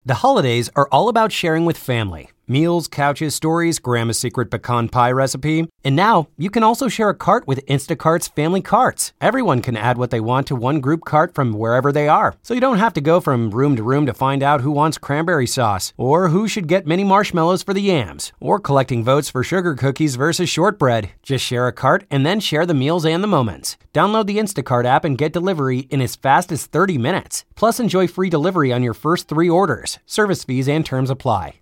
The holidays are all about sharing with family. Meals, couches, stories, Grandma's secret pecan pie recipe. And now, you can also share a cart with Instacart's Family Carts. Everyone can add what they want to one group cart from wherever they are. So you don't have to go from room to find out who wants cranberry sauce, or who should get mini marshmallows for the yams, or collecting votes for sugar cookies versus shortbread. Just share a cart and then share the meals and the moments. Download the Instacart app and get delivery in as fast as 30 minutes. Plus, enjoy free delivery on your first 3 orders. Service fees and terms apply.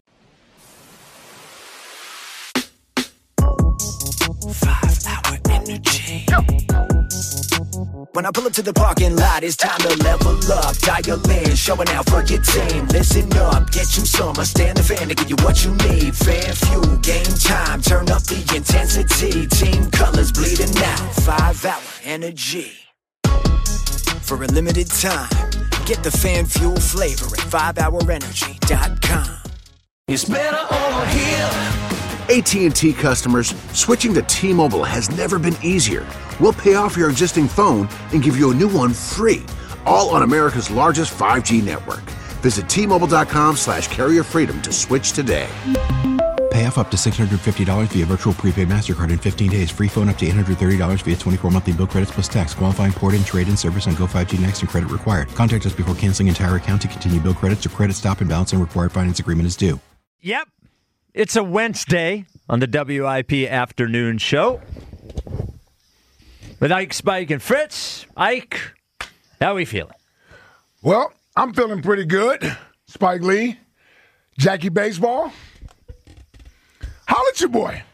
5-hour energy. When I pull up to the parking lot, it's time to level up. Dial in, showing out for your team. Listen up, get you some. I stand the fan to give you what you need. Fan fuel, game time, turn up the intensity. Team colors bleeding out. 5-hour energy. For a limited time, get the fan fuel flavor at 5hourenergy.com. It's better over here. AT&T customers, switching to T-Mobile has never been easier. We'll pay off your existing phone and give you a new one free, all on America's largest 5G network. Visit T-Mobile.com/carrier freedom to switch today. Pay off up to $650 via virtual prepaid MasterCard in 15 days. Free phone up to $830 via 24 monthly bill credits plus tax. Qualifying port-in, trade-in service on Go 5G Next and credit required. Contact us before canceling entire account to continue bill credits or credit stop and balance and required finance agreement is due. Yep. It's a Wednesday on the WIP Afternoon Show with Ike, Spike, and Fritz. Ike, how we feeling? Well, I'm feeling pretty good. Spike Lee, Jackie Baseball. Holla at your boy.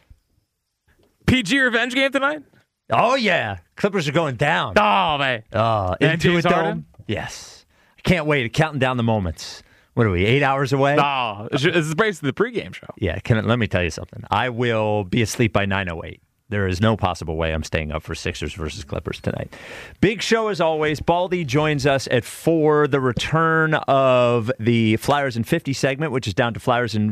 PG revenge game tonight? Oh, yeah. Clippers are going down. Oh, man. Into it, Harden? Yes. I can't wait. Counting down the moments. What are we, 8 hours away? No, this is basically the pregame show. Yeah, let me tell you something. I will be asleep by 9:08. There is no possible way I'm staying up for Sixers versus Clippers tonight. Big show as always. Baldy joins us at 4, the return of the Flyers in 50 segment, which is down to Flyers in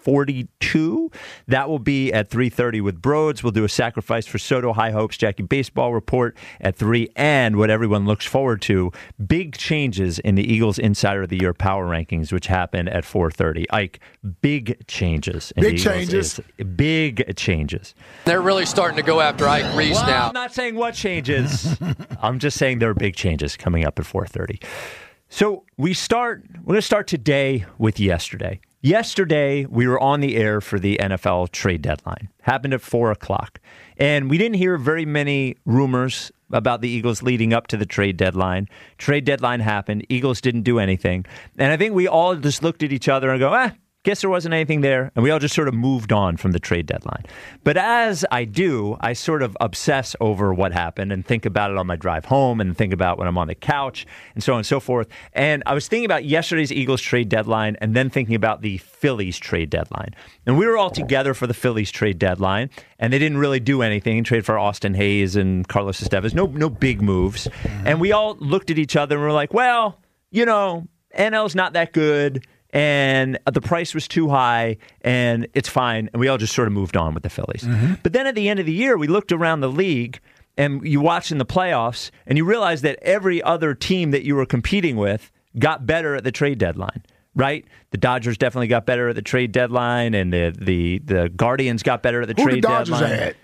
42. That will be at 3:30 with Broads. We'll do a sacrifice for Soto, High Hopes, Jackie Baseball Report at 3, and what everyone looks forward to, big changes in the Eagles Insider of the Year power rankings, which happen at 4:30. Ike, big changes. Big changes. Big changes. They're really starting to go after Ike Reese now. I'm not saying what changes. I'm just saying there are big changes coming up at 4:30. So we're going to start today with yesterday. Yesterday, we were on the air for the NFL trade deadline. Happened at 4 o'clock. And we didn't hear very many rumors about the Eagles leading up to the trade deadline. Trade deadline happened. Eagles didn't do anything. And I think we all just looked at each other and go, guess there wasn't anything there. And we all just sort of moved on from the trade deadline. But as I do, I sort of obsess over what happened and think about it on my drive home and think about when I'm on the couch and so on and so forth. And I was thinking about yesterday's Eagles trade deadline and then thinking about the Phillies trade deadline. And we were all together for the Phillies trade deadline, and they didn't really do anything. Trade for Austin Hayes and Carlos Estevez. No big moves. And we all looked at each other and were like, well, NL's not that good. And the price was too high, and it's fine. And we all just sort of moved on with the Phillies. Mm-hmm. But then at the end of the year, we looked around the league, and you watched in the playoffs, and you realized that every other team that you were competing with got better at the trade deadline, right? The Dodgers definitely got better at the trade deadline, and the Guardians got better at the trade deadline. Who the Dodgers had?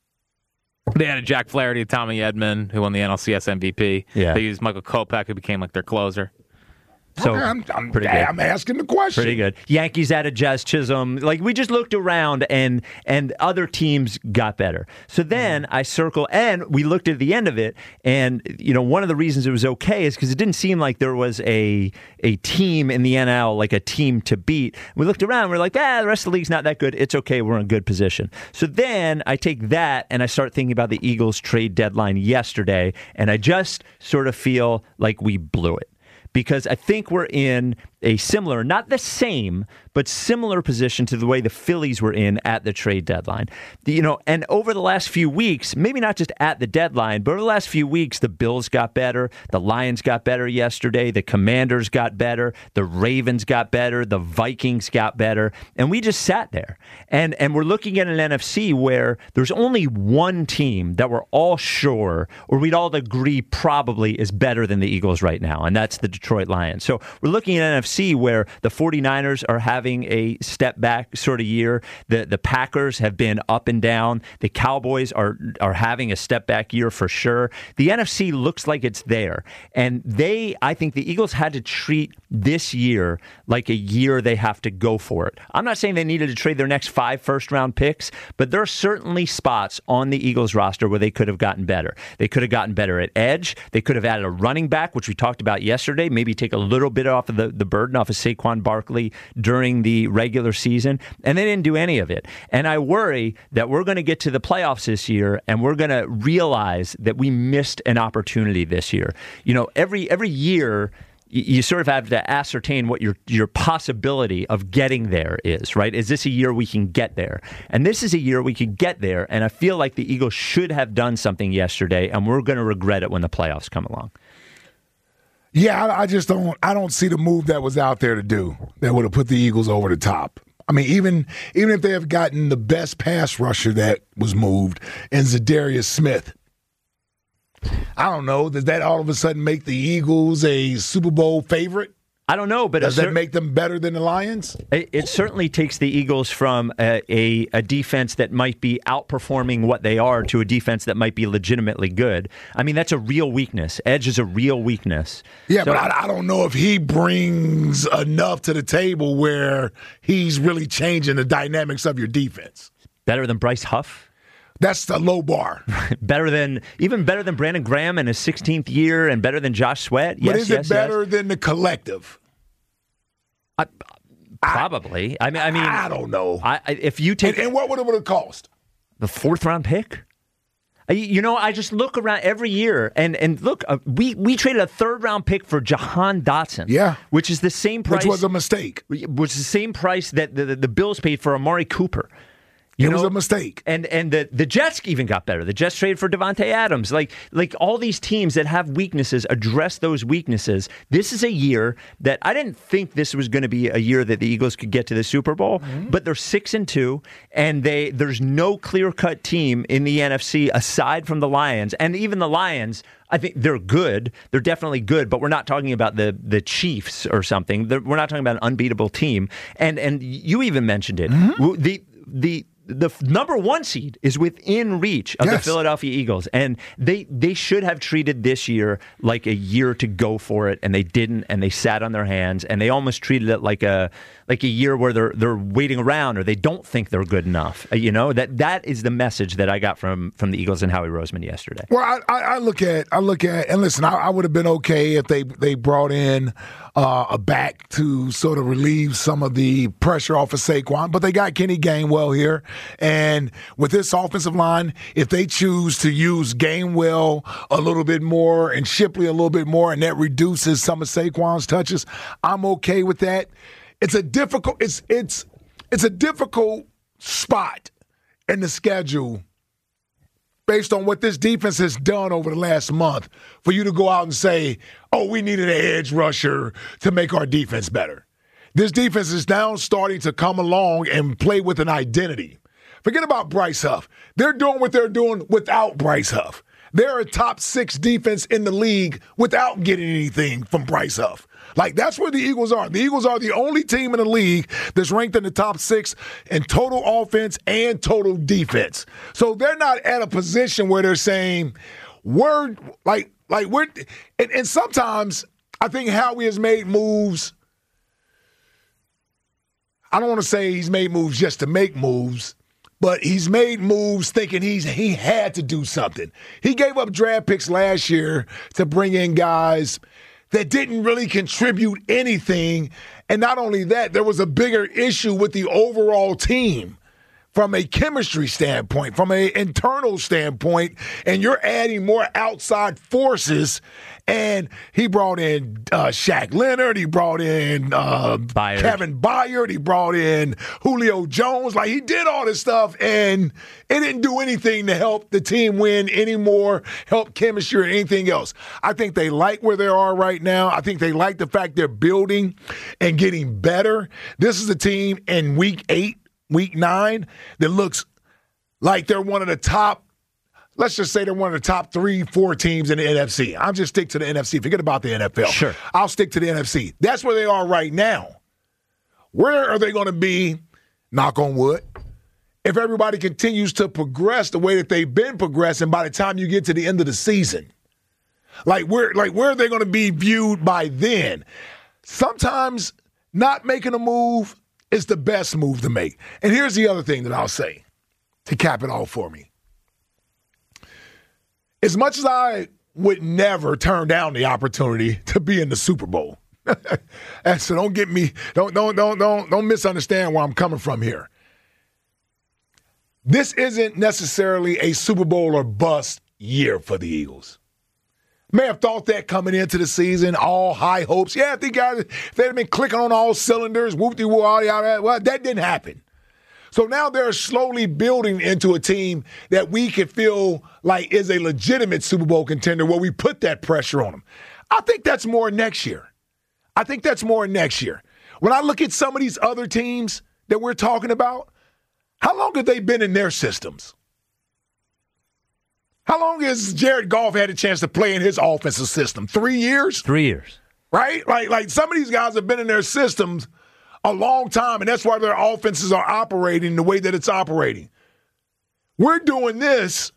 They had Jack Flaherty, Tommy Edman, who won the NLCS MVP. Yeah. They used Michael Kopech, who became like their closer. So I'm pretty good. I'm asking the question. Pretty good. Yankees added Jazz Chisholm. Like, we just looked around and other teams got better. So then I circle, and we looked at the end of it, and one of the reasons it was okay is because it didn't seem like there was a team in the NL, like a team to beat. We looked around, and we're like, the rest of the league's not that good. It's okay. We're in a good position. So then I take that and I start thinking about the Eagles trade deadline yesterday, and I just sort of feel like we blew it. Because I think we're in a similar, not the same, but similar position to the way the Phillies were in at the trade deadline. And over the last few weeks, maybe not just at the deadline, but over the last few weeks, the Bills got better, the Lions got better yesterday, the Commanders got better, the Ravens got better, the Vikings got better, and we just sat there. And we're looking at an NFC where there's only one team that we're all sure, or we'd all agree probably is better than the Eagles right now, and that's the Detroit Detroit Lions. So we're looking at NFC where the 49ers are having a step back sort of year. The Packers have been up and down. The Cowboys are having a step back year for sure. The NFC looks like it's there. And I think the Eagles had to treat this year like a year they have to go for it. I'm not saying they needed to trade their next 5 first-round picks, but there are certainly spots on the Eagles roster where they could have gotten better. They could have gotten better at edge. They could have added a running back, which we talked about yesterday, maybe take a little bit off of the burden off of Saquon Barkley during the regular season, and they didn't do any of it. And I worry that we're going to get to the playoffs this year, and we're going to realize that we missed an opportunity this year. You know, every year, you sort of have to ascertain what your possibility of getting there is, right? Is this a year we can get there? And this is a year we could get there, and I feel like the Eagles should have done something yesterday, and we're going to regret it when the playoffs come along. Yeah, I don't see the move that was out there to do that would have put the Eagles over the top. I mean, even if they have gotten the best pass rusher that was moved in Zadarius Smith, I don't know. Does that all of a sudden make the Eagles a Super Bowl favorite? I don't know, but does that make them better than the Lions? It certainly takes the Eagles from a defense that might be outperforming what they are to a defense that might be legitimately good. I mean, that's a real weakness. Edge is a real weakness. Yeah, so, but I don't know if he brings enough to the table where he's really changing the dynamics of your defense. Better than Bryce Huff? That's the low bar. Even better than Brandon Graham in his 16th year, and better than Josh Sweat. But is it better than the collective? Probably. I mean, I don't know. If you take and what would it have cost? The 4th round pick. You know, I just look around every year and look. We traded a 3rd round pick for Jahan Dotson. Yeah, which is the same price. Which was a mistake. Which is the same price that the Bills paid for Amari Cooper. It was a mistake. And the Jets even got better. The Jets traded for Devontae Adams. Like all these teams that have weaknesses address those weaknesses. This is a year that I didn't think this was going to be a year that the Eagles could get to the Super Bowl, but they're 6-2, and there's no clear-cut team in the NFC aside from the Lions. And even the Lions, I think they're good. They're definitely good, but we're not talking about the Chiefs or something. We're not talking about an unbeatable team. And you even mentioned it. The number 1 seed is within reach of the Philadelphia Eagles, and they should have treated this year like a year to go for it, and they didn't, and they sat on their hands, and they almost treated it like a year where they're waiting around or they don't think they're good enough. You know, that is the message that I got from the Eagles and Howie Roseman yesterday. Well, I look at and listen, I would have been okay if they brought in a back to sort of relieve some of the pressure off of Saquon, but they got Kenny Gainwell here. And with this offensive line, if they choose to use Gainwell a little bit more and Shipley a little bit more, and that reduces some of Saquon's touches, I'm okay with that. It's a difficult spot in the schedule based on what this defense has done over the last month for you to go out and say, oh, we needed an edge rusher to make our defense better. This defense is now starting to come along and play with an identity. Forget about Bryce Huff. They're doing what they're doing without Bryce Huff. They're a top 6 defense in the league without getting anything from Bryce Huff. Like, that's where the Eagles are. The Eagles are the only team in the league that's ranked in the top 6 in total offense and total defense. So they're not at a position where they're saying, and sometimes I think Howie has made moves. I don't want to say he's made moves just to make moves, but he's made moves thinking he had to do something. He gave up draft picks last year to bring in guys that didn't really contribute anything. And not only that, there was a bigger issue with the overall team from a chemistry standpoint, from an internal standpoint, and you're adding more outside forces. And he brought in Shaq Leonard. He brought in Kevin Byard. He brought in Julio Jones. Like, he did all this stuff, and it didn't do anything to help the team win anymore, help chemistry or anything else. I think they like where they are right now. I think they like the fact they're building and getting better. This is a team in Week 8, Week 9 that looks like they're one of the top let's just say they're one of the top 3-4 teams in the NFC. I'll just stick to the NFC. Forget about the NFL. Sure. I'll stick to the NFC. That's where they are right now. Where are they going to be, knock on wood, if everybody continues to progress the way that they've been progressing by the time you get to the end of the season? Where are they going to be viewed by then? Sometimes not making a move is the best move to make. And here's the other thing that I'll say to cap it all for me. As much as I would never turn down the opportunity to be in the Super Bowl, and so don't misunderstand where I'm coming from here. This isn't necessarily a Super Bowl or bust year for the Eagles. May have thought that coming into the season, all high hopes. Yeah, if they'd have been clicking on all cylinders, whoop-de-woo, all that. Well, that didn't happen. So now they're slowly building into a team that we can feel like is a legitimate Super Bowl contender where we put that pressure on them. I think that's more next year. When I look at some of these other teams that we're talking about, how long have they been in their systems? How long has Jared Goff had a chance to play in his offensive system? 3 years? 3 years. Right? Like some of these guys have been in their systems a long time, and that's why their offenses are operating the way that it's operating. We're doing this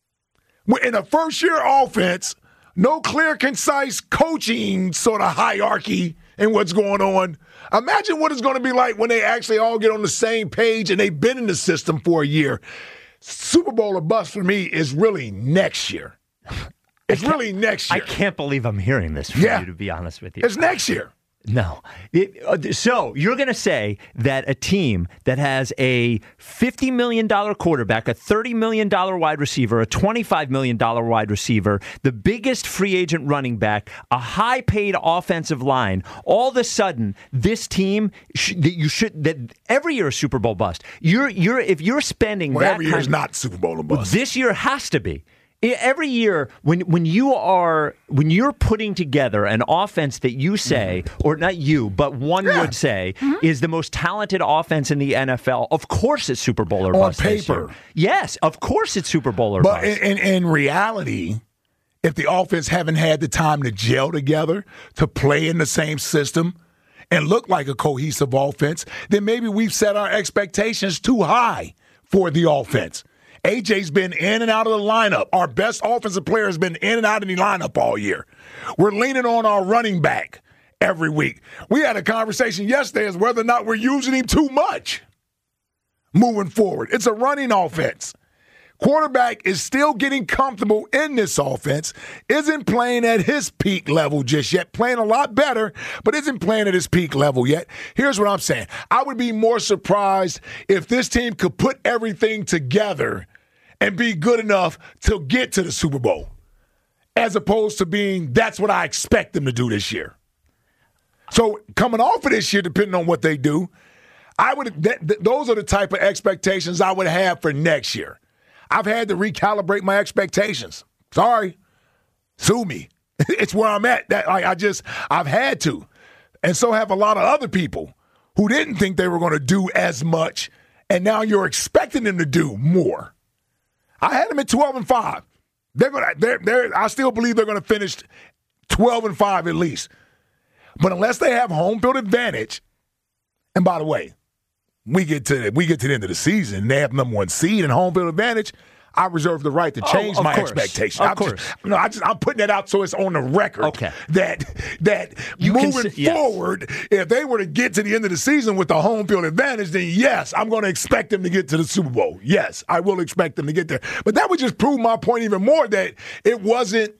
in a first-year offense, no clear, concise coaching sort of hierarchy in what's going on. Imagine what it's going to be like when they actually all get on the same page and they've been in the system for a year. Super Bowl or bust for me is really next year. It's really next year. I can't believe I'm hearing this from you, to be honest with you. It's next year. No. So you're going to say that a team that has a $50 million quarterback, a $30 million wide receiver, a $25 million wide receiver, the biggest free agent running back, a high-paid offensive line, all of a sudden this team that every year is Super Bowl bust. If you're spending that every year is not Super Bowl or bust. This year has to be. Every year, when you're putting together an offense that you say, or not you, but one would say, is the most talented offense in the NFL, of course it's Super Bowl or bust. On paper. Yes, of course it's Super Bowl or bust. But in reality, if the offense haven't had the time to gel together, to play in the same system, and look like a cohesive offense, then maybe we've set our expectations too high for the offense. AJ's been in and out of the lineup. Our best offensive player has been in and out of the lineup all year. We're leaning on our running back every week. We had a conversation yesterday as whether or not we're using him too much moving forward. It's a running offense. Quarterback is still getting comfortable in this offense, isn't playing at his peak level just yet, playing a lot better, but isn't playing at his peak level yet. Here's what I'm saying. I would be more surprised if this team could put everything together and be good enough to get to the Super Bowl, as opposed to being, that's what I expect them to do this year. So coming off of this year, depending on what they do, those are the type of expectations I would have for next year. I've had to recalibrate my expectations. Sorry. Sue me. It's where I'm at. I've had to. And so have a lot of other people who didn't think they were going to do as much, and now you're expecting them to do more. I had them at 12-5. I still believe they're going to finish 12-5 at least. But unless they have home field advantage, and by the way, we get to the end of the season and they have number one seed and home field advantage, I reserve the right to change my expectations. I'm putting that out so it's on the record. Okay. That moving forward, if they were to get to the end of the season with the home field advantage, then yes, I'm going to expect them to get to the Super Bowl. Yes, I will expect them to get there. But that would just prove my point even more that it wasn't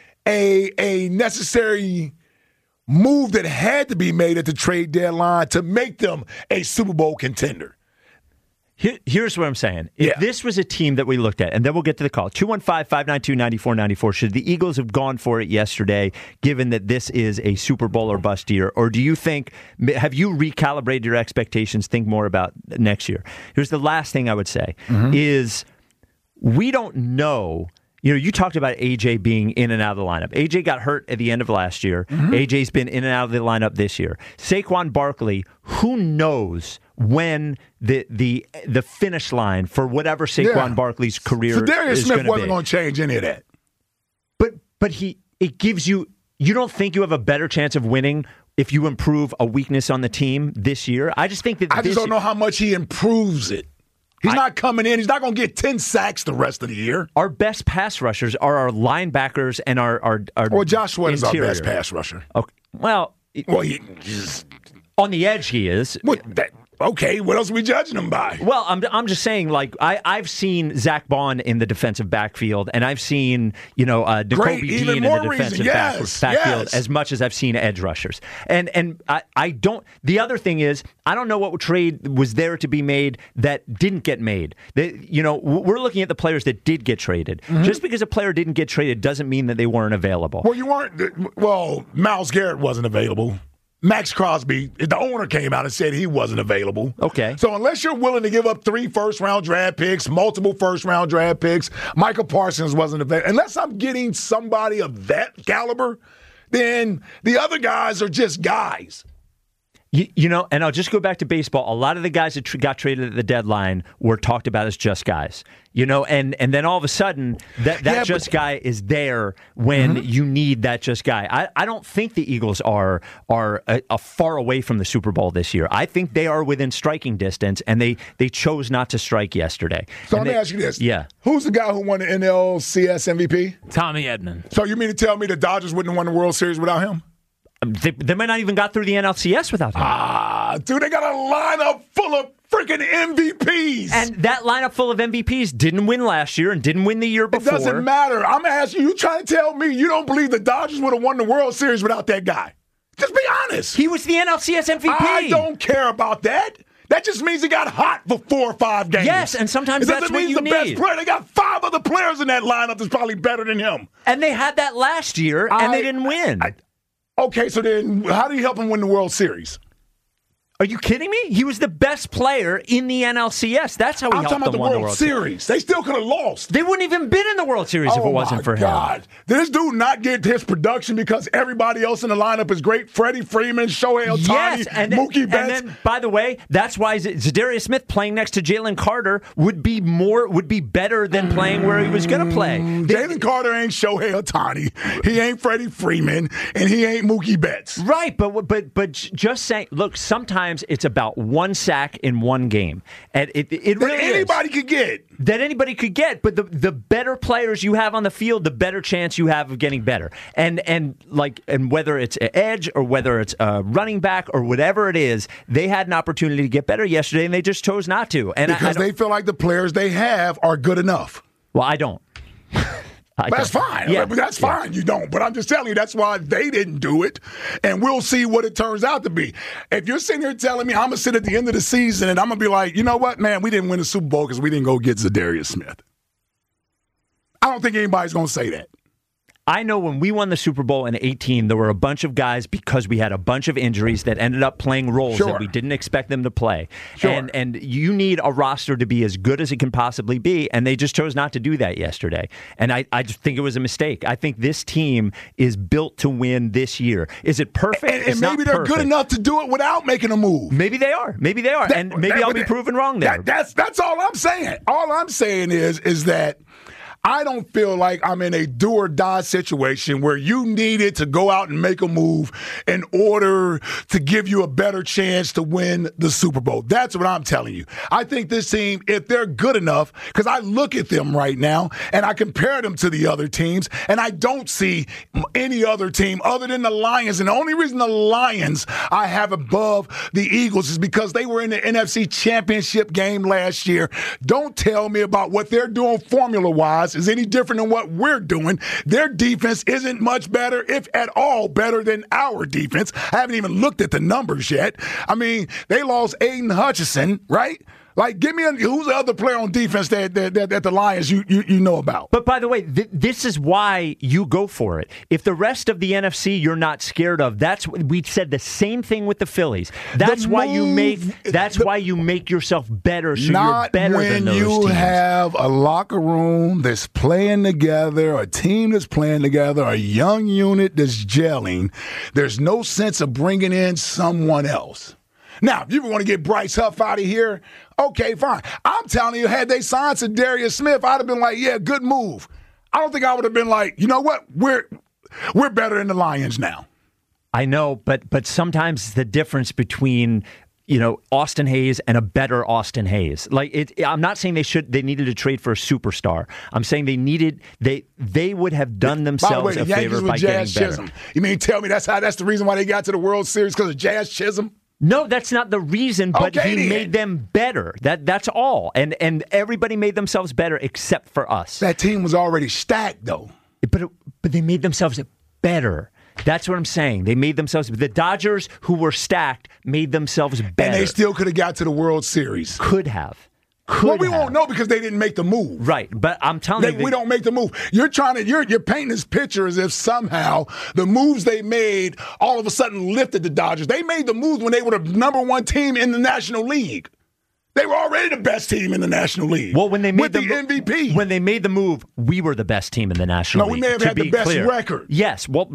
a necessary move that had to be made at the trade deadline to make them a Super Bowl contender. Here's what I'm saying. If this was a team that we looked at, and then we'll get to the call, 215-592-9494, should the Eagles have gone for it yesterday, given that this is a Super Bowl or bust year? Or do you think, have you recalibrated your expectations, think more about next year? Here's the last thing I would say, is we don't know. you talked about AJ being in and out of the lineup. AJ got hurt at the end of last year. Mm-hmm. AJ's been in and out of the lineup this year. Saquon Barkley, who knows when the finish line for whatever Saquon Barkley's career Darius is Smith going to be. wasn't going to change any of that. But it gives you don't think you have a better chance of winning if you improve a weakness on the team this year? I just think that I just don't know how much he improves it. He's not coming in. He's not going to get 10 sacks the rest of the year. Our best pass rushers are our linebackers and our Well, Josh Sweat is our interior. best pass rusher. Okay. Well, he's on the edge he is. Okay, what else are we judging him by? Well, I'm just saying, like, I've seen Zach Bond in the defensive backfield, and I've seen, N'Kobe Dean in the defensive backfield as much as I've seen edge rushers. And I don't – the other thing is, I don't know what trade was there to be made that didn't get made. We're looking at the players that did get traded. Mm-hmm. Just because a player didn't get traded doesn't mean that they weren't available. Well, Myles Garrett wasn't available. Max Crosby, the owner came out and said he wasn't available. Okay. So unless you're willing to give up 3 first-round draft picks, multiple first-round draft picks, Michael Parsons wasn't available. Unless I'm getting somebody of that caliber, then the other guys are just guys. And I'll just go back to baseball. A lot of the guys that got traded at the deadline were talked about as just guys. And then all of a sudden, that guy is there when you need that just guy. I don't think the Eagles are far away from the Super Bowl this year. I think they are within striking distance, and they chose not to strike yesterday. So let me ask you this. Yeah. Who's the guy who won the NLCS MVP? Tommy Edman. So you mean to tell me the Dodgers wouldn't have won the World Series without him? They might not even got through the NLCS without him. Dude, they got a lineup full of freaking MVPs. And that lineup full of MVPs didn't win last year and didn't win the year before. It doesn't matter. I'm asking you, trying to tell me you don't believe the Dodgers would have won the World Series without that guy? Just be honest. He was the NLCS MVP. I don't care about that. That just means he got hot for 4 or 5 games. Yes, and sometimes that's what you need. It doesn't mean he's the best player. They got 5 other players in that lineup that's probably better than him. And they had that last year, and they didn't win. Okay, so then how do you help him win the World Series? Are you kidding me? He was the best player in the NLCS. That's how he helped them win the World Series. They still could have lost. They wouldn't even been in the World Series if it wasn't for him. Oh, my God. Did this dude not get his production because everybody else in the lineup is great? Freddie Freeman, Shohei Ohtani, Mookie Betts. And then, by the way, that's why Zadarius Smith playing next to Jalen Carter would be better than playing where he was going to play. Jalen Carter ain't Shohei Ohtani. He ain't Freddie Freeman, and he ain't Mookie Betts. Right, but just saying, look, sometimes it's about 1 sack in 1 game. And it really anybody could get. That anybody could get, but the better players you have on the field, the better chance you have of getting better. And whether it's an edge or whether it's a running back or whatever it is, they had an opportunity to get better yesterday, and they just chose not to. And because they feel like the players they have are good enough. Well, I don't. That's fine. Yeah. That's fine. You don't. But I'm just telling you, that's why they didn't do it. And we'll see what it turns out to be. If you're sitting here telling me I'm going to sit at the end of the season and I'm going to be like, you know what, man, we didn't win the Super Bowl because we didn't go get Zadarius Smith. I don't think anybody's going to say that. I know when we won the Super Bowl in 2018, there were a bunch of guys, because we had a bunch of injuries, that ended up playing roles that we didn't expect them to play. Sure. And you need a roster to be as good as it can possibly be, and they just chose not to do that yesterday. And I just think it was a mistake. I think this team is built to win this year. Is it perfect? And maybe they're good enough to do it without making a move. Maybe they are. And maybe I'll be proven wrong there. That's all I'm saying. All I'm saying is that I don't feel like I'm in a do or die situation where you needed to go out and make a move in order to give you a better chance to win the Super Bowl. That's what I'm telling you. I think this team, if they're good enough, because I look at them right now and I compare them to the other teams, and I don't see any other team other than the Lions. And the only reason the Lions I have above the Eagles is because they were in the NFC Championship game last year. Don't tell me about what they're doing formula-wise is any different than what we're doing. Their defense isn't much better, if at all better than our defense. I haven't even looked at the numbers yet. I mean, they lost Aiden Hutchinson, right? Like, give me who's the other player on defense that the Lions you know about? But by the way, this is why you go for it. If the rest of the NFC you're not scared of, we said the same thing with the Phillies. That's why you make yourself better, so you're better than those teams. Not when you have a locker room that's playing together, a team that's playing together, a young unit that's gelling. There's no sense of bringing in someone else. Now, if you want to get Bryce Huff out of here, okay, fine. I'm telling you, had they signed to Darius Smith, I'd have been like, yeah, good move. I don't think I would have been like, you know what, we're better than the Lions now. I know, but sometimes the difference between Austin Hayes and a better Austin Hayes. I'm not saying they needed to trade for a superstar. I'm saying they would have done themselves a favor by getting better. Chisholm. You mean tell me that's the reason why they got to the World Series, because of Jazz Chisholm? No, he made them better. That's all. And everybody made themselves better except for us. That team was already stacked, though. But they made themselves better. That's what I'm saying. They made themselves. The Dodgers, who were stacked, made themselves better. And they still could have got to the World Series. Could have. We won't know because they didn't make the move. Right, but I'm telling you, we don't make the move. You're painting this picture as if somehow the moves they made all of a sudden lifted the Dodgers. They made the moves when they were the number one team in the National League. They were already the best team in the National League. Well, when they made the MVP, when they made the move, we were the best team in the National League. No, we may have had the best record. Yes, well,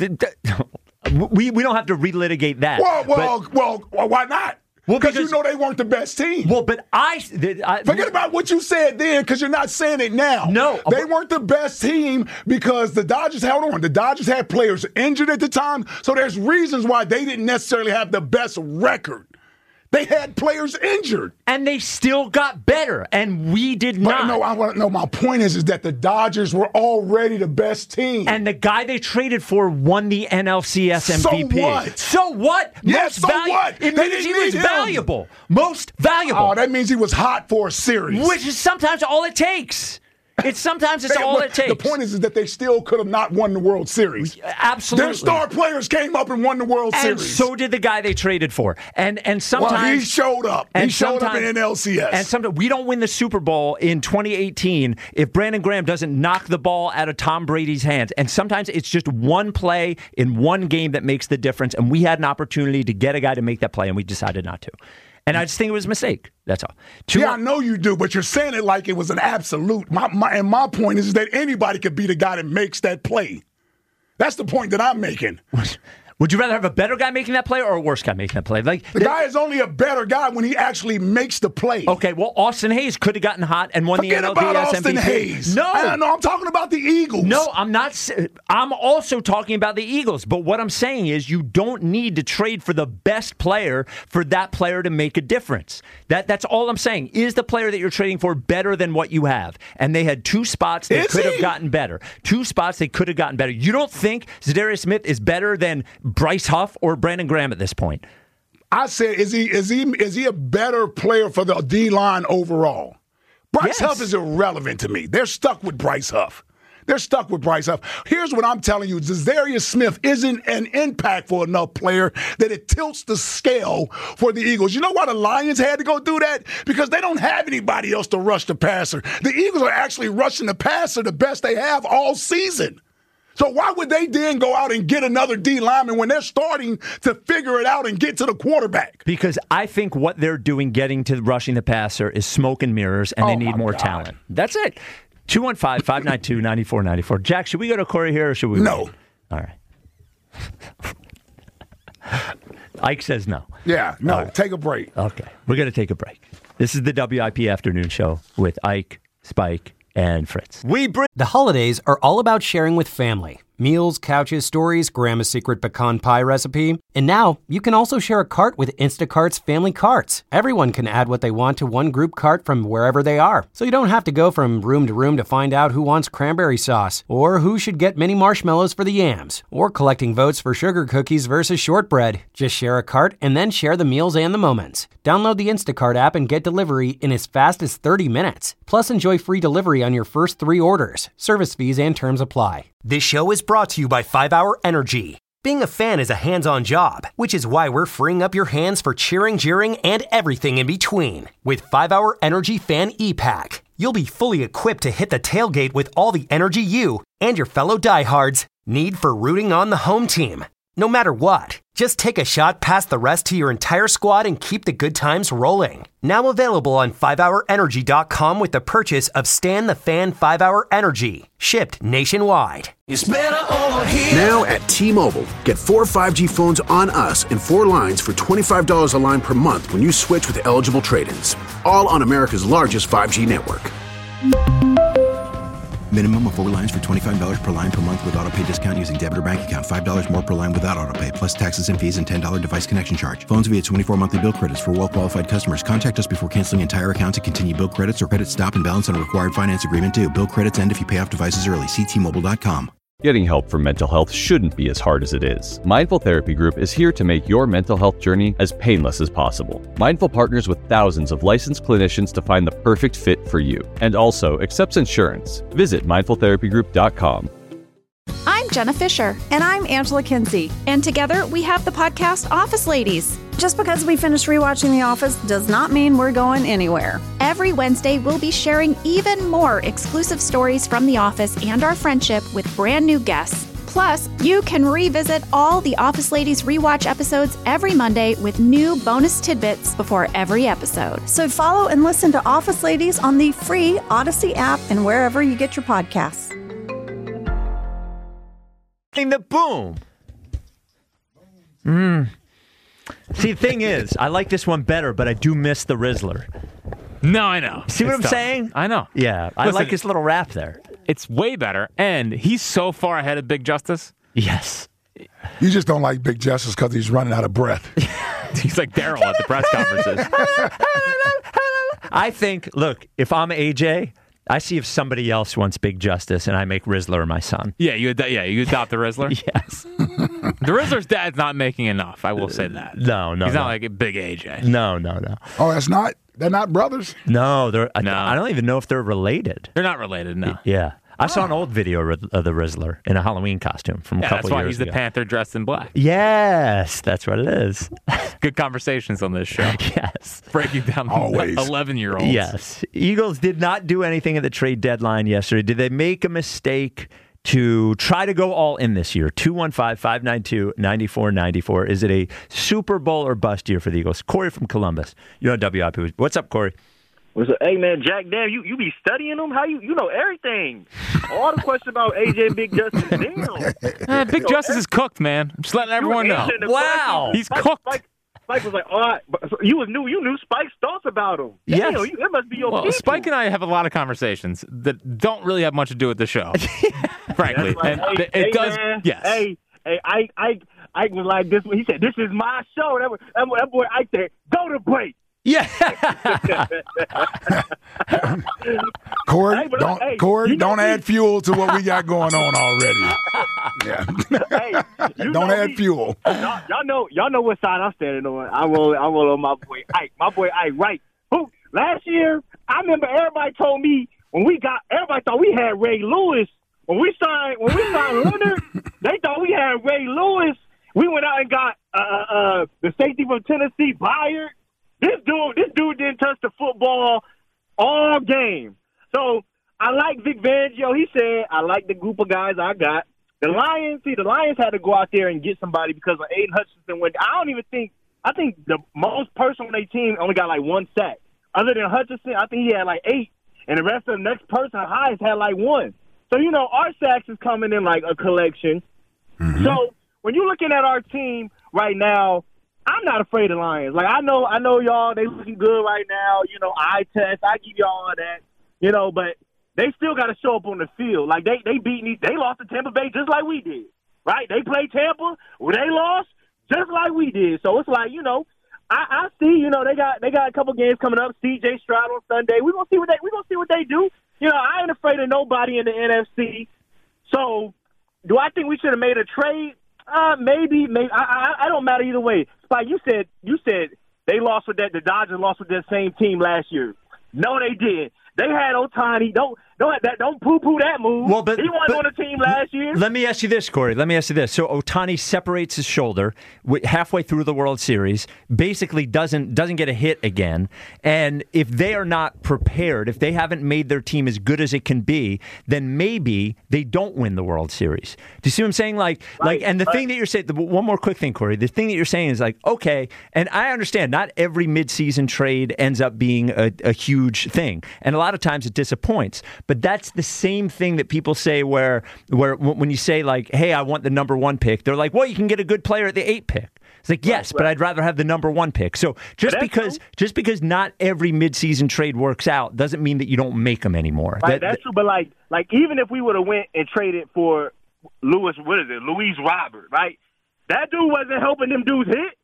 we don't have to relitigate that. Well, why not? Well, because they weren't the best team. Well, but forget about what you said then, because you're not saying it now. No, they weren't the best team because the Dodgers had players injured at the time, so there's reasons why they didn't necessarily have the best record. They had players injured. And they still got better, and we did not. No, my point is that the Dodgers were already the best team. And the guy they traded for won the NLCS MVP. So what? So what? Yes, what? It means he was valuable. Most valuable. Oh, that means he was hot for a series. Which is sometimes all it takes. Sometimes all it takes. The point is that they still could have not won the World Series. Absolutely. Their star players came up and won the World Series. And so did the guy they traded for. And sometimes... Well, he showed up. He showed up in NLCS. And sometimes we don't win the Super Bowl in 2018 if Brandon Graham doesn't knock the ball out of Tom Brady's hands. And sometimes it's just one play in one game that makes the difference. And we had an opportunity to get a guy to make that play, and we decided not to. And I just think it was a mistake. That's all. I know you do, but you're saying it like it was an absolute. My point is that anybody could be the guy that makes that play. That's the point that I'm making. Would you rather have a better guy making that play or a worse guy making that play? The guy is only a better guy when he actually makes the play. Okay, well, Austin Hayes could have gotten hot and won the NLDS about Austin MVP. Hayes. No, I'm talking about the Eagles. No, I'm not. I'm also talking about the Eagles. But what I'm saying is you don't need to trade for the best player for that player to make a difference. That's all I'm saying. Is the player that you're trading for better than what you have? And they had two spots they could have gotten better. Two spots they could have gotten better. You don't think Zadarius Smith is better than Bryce Huff or Brandon Graham at this point? I said, is he a better player for the D-line overall? Bryce Huff is irrelevant to me. They're stuck with Bryce Huff. Here's what I'm telling you. Zadarius Smith isn't an impactful enough player that it tilts the scale for the Eagles. You know why the Lions had to go do that? Because they don't have anybody else to rush the passer. The Eagles are actually rushing the passer the best they have all season. So why would they then go out and get another D lineman when they're starting to figure it out and get to the quarterback? Because I think what they're doing getting to rushing the passer is smoke and mirrors, and they need more talent. That's it. 215-592-9494. Jack, should we go to Corey here or should we No. wait? All right. Ike says no. Yeah, no. Right. Take a break. Okay. We're going to take a break. This is the WIP Afternoon Show with Ike, Spike, and Fritz. The holidays are all about sharing with family. Meals, couches, stories, Grandma's secret pecan pie recipe. And now, you can also share a cart with Instacart's Family Carts. Everyone can add what they want to one group cart from wherever they are. So you don't have to go from room to room to find out who wants cranberry sauce, or who should get mini marshmallows for the yams, or collecting votes for sugar cookies versus shortbread. Just share a cart and then share the meals and the moments. Download the Instacart app and get delivery in as fast as 30 minutes. Plus, enjoy free delivery on your first 3 orders. Service fees and terms apply. This show is brought to you by 5 Hour Energy. Being a fan is a hands-on job, which is why we're freeing up your hands for cheering, jeering, and everything in between. With 5-Hour Energy Fan E-Pack, you'll be fully equipped to hit the tailgate with all the energy you and your fellow diehards need for rooting on the home team. No matter what, just take a shot past the rest to your entire squad and keep the good times rolling. Now available on 5hourenergy.com with the purchase of Stan the Fan 5-Hour Energy, shipped nationwide. It's better over here. Now at T-Mobile, get 4 5G phones on us and 4 lines for $25 a line per month when you switch with eligible trade-ins. All on America's largest 5G network. Minimum of 4 lines for $25 per line per month with autopay discount using debit or bank account. $5 more per line without autopay, plus taxes and fees and $10 device connection charge. Phones via 24 monthly bill credits for well-qualified customers. Contact us before canceling entire account to continue bill credits or credit stop and balance on required finance agreement due. Bill credits end if you pay off devices early. See T-Mobile.com. Getting help for mental health shouldn't be as hard as it is. Mindful Therapy Group is here to make your mental health journey as painless as possible. Mindful partners with thousands of licensed clinicians to find the perfect fit for you, and also accepts insurance. Visit mindfultherapygroup.com. I'm Jenna Fisher. And I'm Angela Kinsey. And together we have the podcast Office Ladies. Just because we finished rewatching The Office does not mean we're going anywhere. Every Wednesday, we'll be sharing even more exclusive stories from The Office and our friendship with brand new guests. Plus, you can revisit all the Office Ladies rewatch episodes every Monday with new bonus tidbits before every episode. So follow and listen to Office Ladies on the free Odyssey app and wherever you get your podcasts. The boom. See, the thing is, I like this one better, but I do miss the Rizzler. No, I know. See what It's I'm tough. saying? I know. Yeah, I Listen, like his little rap there. It's way better, and he's so far ahead of Big Justice. Yes. You just don't like Big Justice because he's running out of breath. He's like Daryl at the press conferences. I think, look, if I'm AJ, I see if somebody else wants Big Justice, and I make Rizzler my son. Yeah, you adopt the Rizzler? Yes. The Rizzler's dad's not making enough, I will say that. No. He's not like a big AJ. No. Oh, they're not brothers? No, I No. don't even know if they're related. They're not related, no. Yeah. I saw an old video of the Rizzler in a Halloween costume from a couple that's why years he's the ago. Panther dressed in black. Yes, that's what it is. Good conversations on this show. Yes. Breaking down Always. 11-year-olds. Yes. Eagles did not do anything at the trade deadline yesterday. Did they make a mistake to try to go all in this year? 215-592-9494. Is it a Super Bowl or bust year for the Eagles? Corey from Columbus. You're on WIP. What's up, Corey? Hey, man, Jack, damn, you be studying them? How you know everything? All the questions about AJ and Big Justice, damn. Big Justice is cooked, man. I'm just letting everyone know. Wow. He's cooked. Spike was like, all right, but you knew Spike's thoughts about him. Yes. Damn, that must be your people. Spike and I have a lot lot of conversations that don't really have much to do with the show, frankly. Like, and hey, it does, man, yes. Hey, I was like this. He said, this is my show. That boy Ike said, go to break. Yeah. Corey, Hey, don't add fuel to what we got going on already. Yeah. Don't add fuel. Y'all know what side I'm standing on. I roll on my boy Ike. My boy Ike, right? Who last year? I remember everybody told me everybody thought we had Ray Lewis. When we signed Leonard, they thought we had Ray Lewis. We went out and got the safety from Tennessee, Byard. This dude didn't touch the football all game. So I like Vic Fangio. He said, I like the group of guys I got. The Lions had to go out there and get somebody because of Aiden Hutchinson. I think the most person on their team only got like 1 sack. Other than Hutchinson, I think he had like 8. And the rest of the next person, highest, had like 1. So, our sacks is coming in like a collection. Mm-hmm. So when you're looking at our team right now, I'm not afraid of Lions. Like I know y'all, they looking good right now. Eye test, I give y'all all that. But they still got to show up on the field. Like they lost to Tampa Bay just like we did, right? They played Tampa, they lost just like we did. So it's like I see they got a couple games coming up. C.J. Stroud on Sunday. We're gonna see what they do. I ain't afraid of nobody in the NFC. So do I think we should have made a trade? Maybe. I don't matter either way. Spike, you said they lost with that. The Dodgers lost with that same team last year. No, they did. They had Ohtani. Don't Don't poo-poo that move. Well, but he wasn't on the team last year. Let me ask you this, Corey. So Ohtani separates his shoulder halfway through the World Series, basically doesn't get a hit again. And if they are not prepared, if they haven't made their team as good as it can be, then maybe they don't win the World Series. Do you see what I'm saying? And the thing that you're saying, one more quick thing, Corey. The thing that you're saying is okay, and I understand not every midseason trade ends up being a huge thing, and a lot of times it disappoints. But that's the same thing that people say where when you say hey, I want the number 1 pick, they're like, well, you can get a good player at the 8 pick. It's like, yes, but I'd rather have the number 1 pick. So just because not every midseason trade works out doesn't mean that you don't make them anymore. Right, that's true. But even if we would have went and traded for Luis Robert, right? That dude wasn't helping them dudes hit.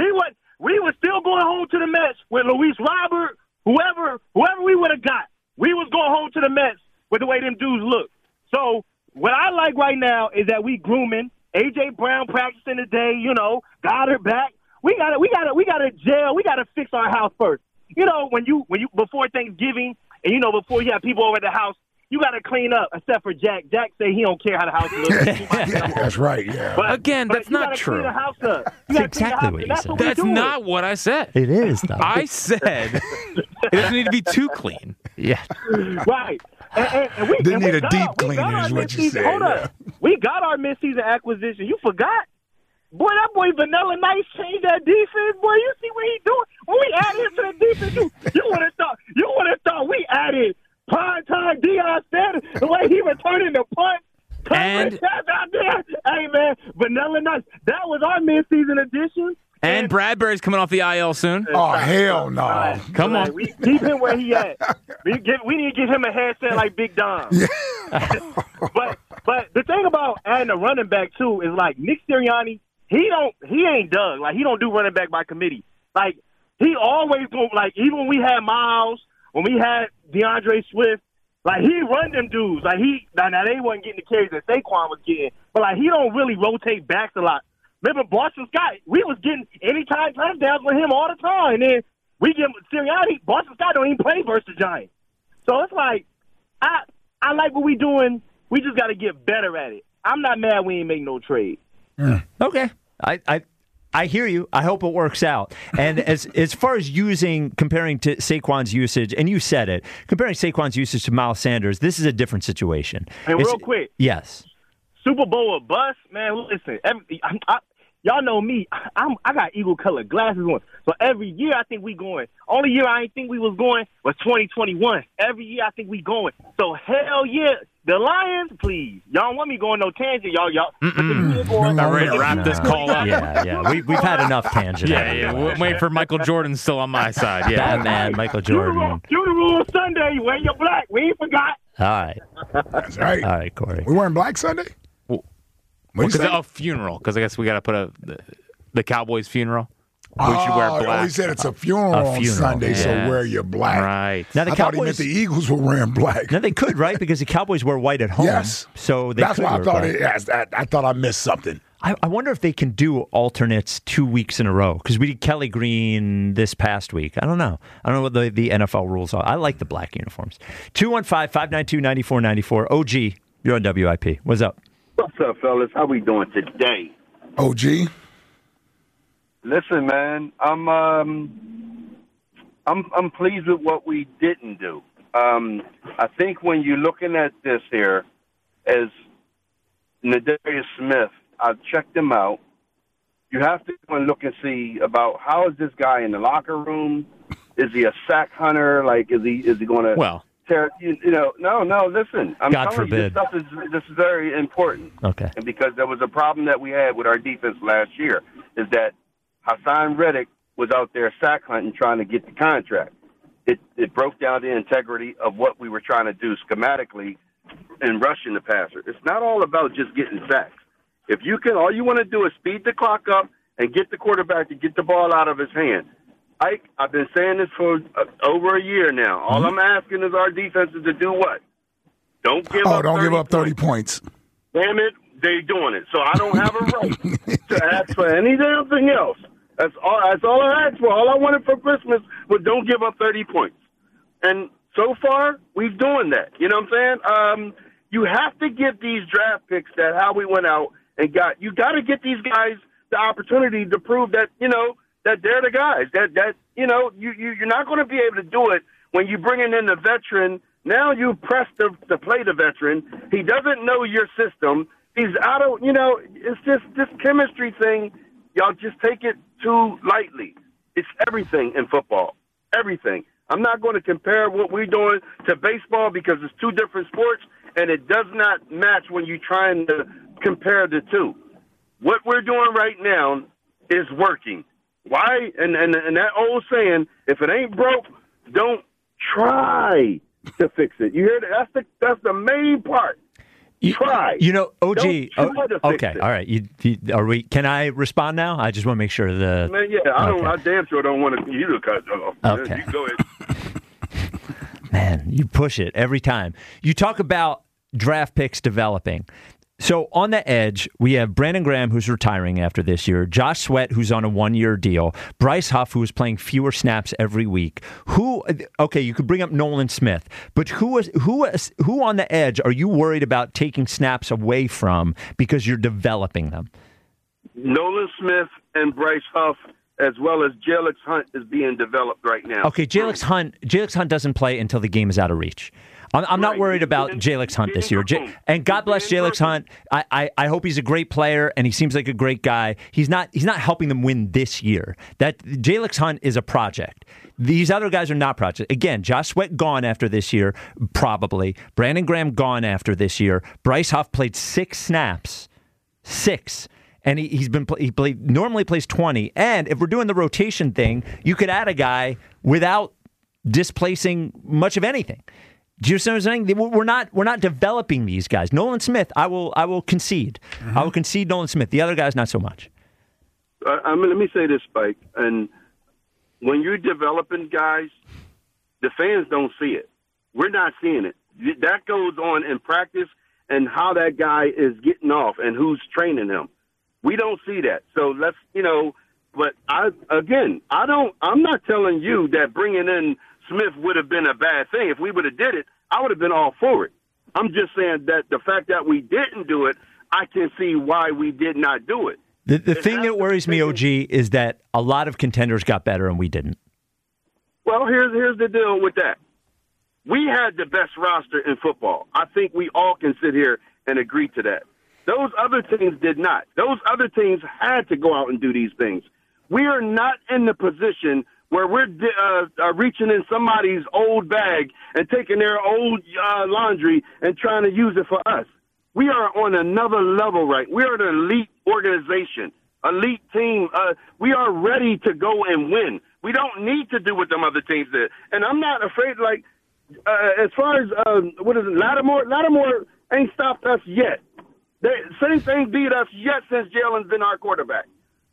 We were still going home to the Mets with Luis Robert, whoever we would have got. We was going home to the Mets with the way them dudes look. So what I like right now is that we grooming A.J. Brown practicing today. Goddard back. We gotta gel. We gotta fix our house first. When you before Thanksgiving and before you have people over at the house, you got to clean up. Except for Jack. Jack say he don't care how the house looks. That's right. Yeah. But that's not true. Clean the house up. That's exactly what you said. That's not what I said. It is, though. I said it doesn't need to be too clean. Yeah. Right. And we didn't need a deep cleaning, is what you said. Hold up. We got our midseason acquisition. You forgot? Boy, that boy Vanilla Nice changed that defense. Boy, you see what he doing? When we added him to the defense, you would have thought we added prime-time Deion Sanders, the way he returning the punt. And out there. Hey, man, Vanilla Nice. That was our midseason addition. And Bradbury's coming off the IL soon. Oh, hell no. Right. Come on. We keep him where he at. We need to give him a headset like Big Dom. Yeah. But the thing about adding a running back, too, is Nick Sirianni, he ain't Doug. He don't do running back by committee. He always go, even when we had Miles, when we had DeAndre Swift, he run them dudes. Now they wasn't getting the carries that Saquon was getting, but he don't really rotate backs a lot. Remember Boston Scott? We was getting anytime touchdowns with him all the time. And then we give Sirianni, Boston Scott don't even play versus the Giants. So it's I like what we doing. We just got to get better at it. I'm not mad we ain't make no trade. Okay. I hear you. I hope it works out. And as far as comparing to Saquon's usage, and you said it, comparing Saquon's usage to Miles Sanders, this is a different situation. And real quick. Yes. Super Bowl or bust, man, listen, y'all know me. I got eagle-colored glasses on. So every year I think we going. Only year I didn't think we was going was 2021. Every year I think we going. So hell yeah. The Lions, please. Y'all don't want me going no tangent, y'all. I'm ready to wrap this call up. Yeah. We've had enough tangent. Yeah. We're waiting for Michael Jordan still on my side. Yeah. Batman, Michael Jordan. Funeral Sunday. You wear your black. We ain't forgot. All right. That's right. All right, Corey. We wearing black Sunday? Because a funeral. Because I guess we got to put the Cowboys' funeral. We should wear black. He said it's a funeral on Sunday, so wear your black. Right. Now, I thought he meant the Eagles were wearing black. No, they could, right? Because the Cowboys wear white at home. Yes. So that's why I thought I thought I missed something. I wonder if they can do alternates 2 weeks in a row, because we did Kelly Green this past week. I don't know. I don't know what the NFL rules are. I like the black uniforms. 215-592-9494. OG, you're on WIP. What's up? What's up, fellas? How we doing today? OG? Listen, man, I'm pleased with what we didn't do. I think when you're looking at this here, as Nadarius Smith, I've checked him out. You have to go and look and see about how is this guy in the locker room? Is he a sack hunter? Is he going to? Well, no. Listen, I'm God telling forbid. you, this is very important. Okay. And because there was a problem that we had with our defense last year, is that Hassan Reddick was out there sack hunting trying to get the contract. It broke down the integrity of what we were trying to do schematically in rushing the passer. It's not all about just getting sacks. If you can, all you want to do is speed the clock up and get the quarterback to get the ball out of his hand. I've been saying this for over a year now. All I'm asking is our defenses to do what? Don't give up 30 points. Damn it, they're doing it. So I don't have a right to ask for any damn thing else. That's all I asked for. All I wanted for Christmas was don't give up 30 points. And so far, we've doing that. You know what I'm saying? You have to give these draft picks that how we went out and got. You got to get these guys the opportunity to prove that that they're the guys. That you're not going to be able to do it when you bringing in the veteran. Now you press to play the veteran. He doesn't know your system. He's out of It's just this chemistry thing. Y'all just take it too lightly. It's everything in football. Everything. I'm not going to compare what we're doing to baseball because it's two different sports, and it does not match when you're trying to compare the two. What we're doing right now is working. Why? And that old saying, if it ain't broke, don't try to fix it. You hear that? That's the main part. Try. OG. Okay, all right. Are we? Can I respond now? I just want to make sure the. Man, yeah, I damn sure don't want you to cut off. Okay. You go ahead. Man, you push it every time. You talk about draft picks developing. So on the edge, we have Brandon Graham, who's retiring after this year, Josh Sweat, who's on a 1-year deal, Bryce Huff, who is playing fewer snaps every week. You could bring up Nolan Smith, but who on the edge are you worried about taking snaps away from because you're developing them? Nolan Smith and Bryce Huff, as well as Jalix Hunt, is being developed right now. Okay, Jalix Hunt doesn't play until the game is out of reach. I'm not worried about Jalix Hunt this year. And God bless Jalix Hunt. I hope he's a great player, and he seems like a great guy. He's not helping them win this year. That Jalix Hunt is a project. These other guys are not projects. Again, Josh Sweat gone after this year, probably. Brandon Graham gone after this year. Bryce Huff played 6 snaps. 6. And he normally plays 20. And if we're doing the rotation thing, you could add a guy without displacing much of anything. Do you understand what I'm saying? We're not developing these guys. Nolan Smith, I will concede. Mm-hmm. I will concede Nolan Smith. The other guys, not so much. Let me say this, Spike. And when you're developing guys, the fans don't see it. We're not seeing it. That goes on in practice and how that guy is getting off and who's training him. We don't see that. So let's, but I'm not telling you that bringing in Smith would have been a bad thing. If we would have did it, I would have been all for it. I'm just saying that the fact that we didn't do it, I can see why we did not do it. The thing that worries me, OG, is that a lot of contenders got better and we didn't. Well, here's the deal with that. We had the best roster in football. I think we all can sit here and agree to that. Those other teams did not. Those other teams had to go out and do these things. We are not in the position where we're reaching in somebody's old bag and taking their old laundry and trying to use it for us. We are on another level, right? We are an elite organization, elite team. We are ready to go and win. We don't need to do what them other teams did. And I'm not afraid, as far as, Lattimore ain't stopped us yet. Same thing beat us yet since Jalen's been our quarterback.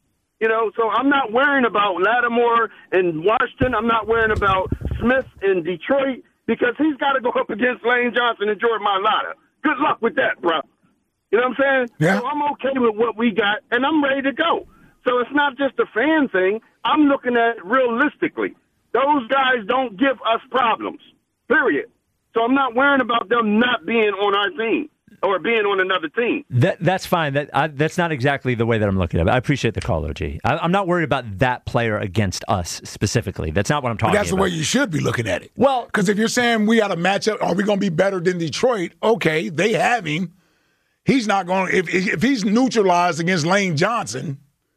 So I'm not worrying about Lattimore in Washington. I'm not worrying about Smith in Detroit because he's got to go up against Lane Johnson and Jordan Mailata. Good luck with that, bro. You know what I'm saying? Yeah. So I'm okay with what we got, and I'm ready to go. So it's not just a fan thing. I'm looking at it realistically. Those guys don't give us problems, period. So I'm not worrying about them not being on our team or being on another team. That's fine. That's not exactly the way that I'm looking at it. I appreciate the call, OG. I'm not worried about that player against us specifically. That's not what I'm talking about. That's the way you should be looking at it. Well, because if you're saying we got a matchup, are we going to be better than Detroit? Okay, they have him. He's not going to, if he's neutralized against Lane Johnson,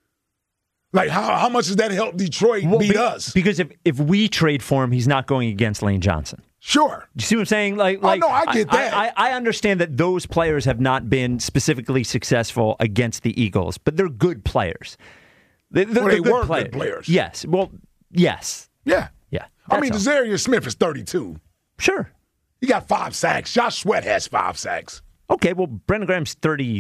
like how much does that help Detroit beat us? Because if we trade for him, he's not going against Lane Johnson. Sure. You see what I'm saying? No, I get that. I understand that those players have not been specifically successful against the Eagles, but they're good players. They're good players. Yes. Well, yes. Yeah. Yeah. I mean, Za'Darius Smith is 32. Sure. He got 5 sacks. Josh Sweat has 5 sacks. Okay, well, Brandon Graham's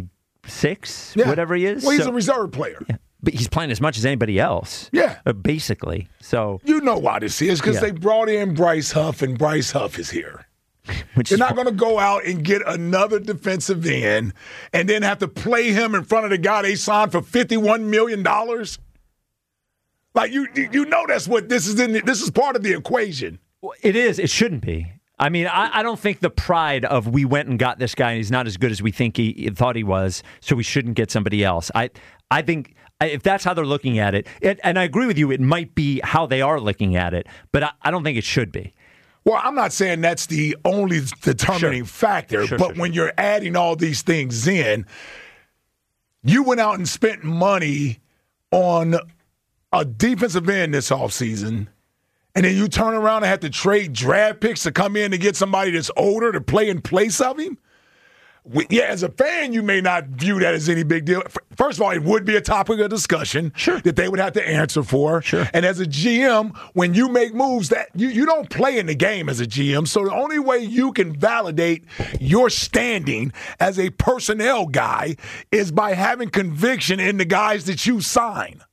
36, whatever he is. Well, he's a reserve player. Yeah. But he's playing as much as anybody else. Yeah. Basically. So you know why this is, because they brought in Bryce Huff, and Bryce Huff is here. They're not going to go out and get another defensive end and then have to play him in front of the guy they signed for $51 million. Like, you know that's what this is. This is part of the equation. It is. It shouldn't be. I mean, I don't think the pride of we went and got this guy and he's not as good as we think he thought he was, so we shouldn't get somebody else. I think if that's how they're looking at it, and I agree with you, it might be how they are looking at it, but I don't think it should be. Well, I'm not saying that's the only determining factor, but when you're adding all these things in, you went out and spent money on a defensive end this offseason, and then you turn around and have to trade draft picks to come in to get somebody that's older to play in place of him? Yeah, as a fan, you may not view that as any big deal. First of all, it would be a topic of discussion that they would have to answer for. And as a GM, when you make moves, that you don't play in the game as a GM. So the only way you can validate your standing as a personnel guy is by having conviction in the guys that you sign.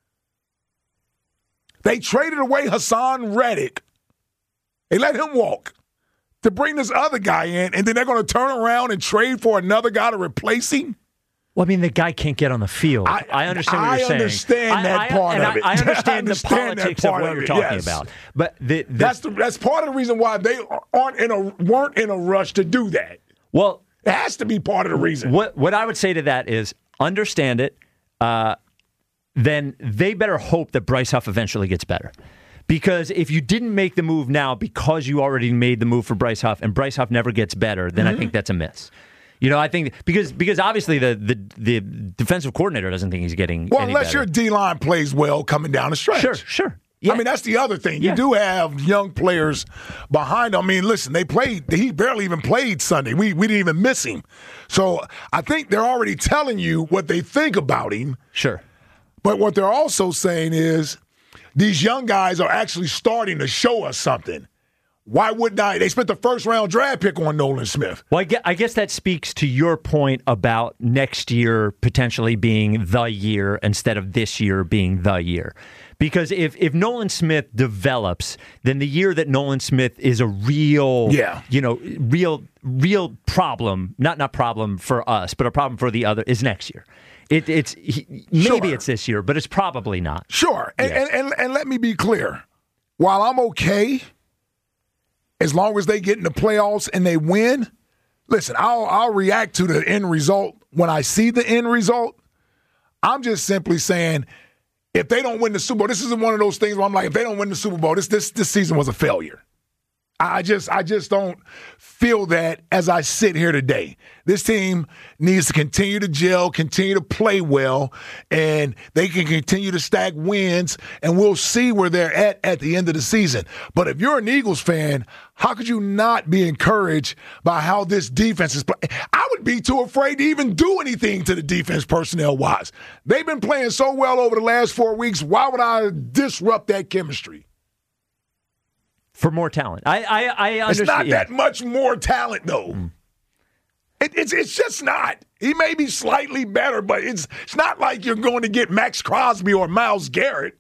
They traded away Hassan Reddick. They let him walk to bring this other guy in, and then they're going to turn around and trade for another guy to replace him? Well, I mean, the guy can't get on the field. I understand what you're saying. I understand that part of it. I understand the politics of what we're talking about. But that's part of the reason why they weren't in a rush to do that. Well, it has to be part of the reason. What I would say to that is understand it. Then they better hope that Bryce Huff eventually gets better. Because if you didn't make the move now because you already made the move for Bryce Huff and Bryce Huff never gets better, then I think that's a miss. I think because obviously the defensive coordinator doesn't think he's getting any unless better. your D-line plays well coming down the stretch. Sure. Yeah. I mean, that's the other thing. You do have young players behind them. I mean, listen, he barely even played Sunday. We didn't even miss him. So I think they're already telling you what they think about him. Sure. But what they're also saying is these young guys are actually starting to show us something. Why wouldn't I? They spent the first-round draft pick on Nolan Smith. Well, I guess that speaks to your point about next year potentially being the year instead of this year being the year. Because if Nolan Smith develops, then the year that Nolan Smith is a real problem, not problem for us, but a problem for the other, is next year. Maybe it's this year, but it's probably not. Sure. And let me be clear. While I'm okay, as long as they get in the playoffs and they win, listen, I'll react to the end result when I see the end result. I'm just simply saying, if they don't win the Super Bowl, this isn't one of those things where I'm like, if they don't win the Super Bowl, this season was a failure. I just don't feel that as I sit here today. This team needs to continue to gel, continue to play well, and they can continue to stack wins, and we'll see where they're at the end of the season. But if you're an Eagles fan, how could you not be encouraged by how this defense is playing? I would be too afraid to even do anything to the defense personnel-wise. They've been playing so well over the last 4 weeks. Why would I disrupt that chemistry? For more talent. I understand. It's not that much more talent, though. It's just not. He may be slightly better, but it's not like you're going to get Max Crosby or Myles Garrett.